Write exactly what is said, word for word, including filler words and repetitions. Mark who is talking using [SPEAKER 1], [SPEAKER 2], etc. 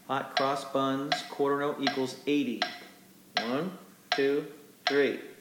[SPEAKER 1] hot cross buns, quarter note equals eighty. One, two, three.